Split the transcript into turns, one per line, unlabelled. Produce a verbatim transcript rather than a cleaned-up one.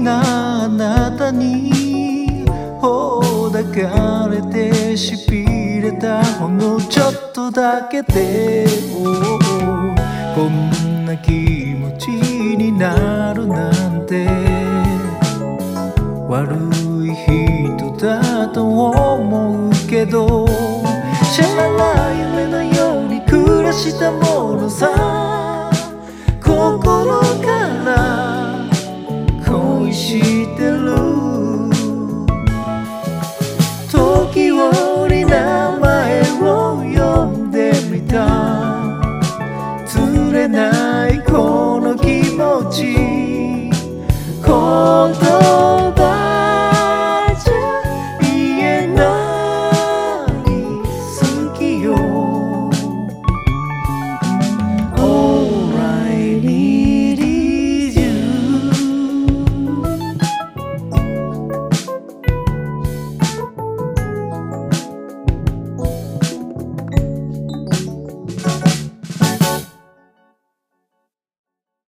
なあなたにほだかれてしびれたほんのちょっとだけで、oh、こんな気持ちになるなんて悪い人だと思うけど、知らない夢のように暮らしたものさ。